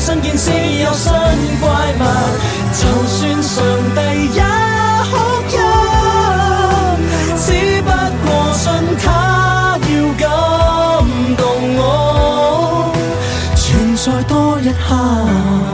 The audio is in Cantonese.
新件事有新怪物，就算上帝也哭泣，只不過信他要感動我，存在多一刻。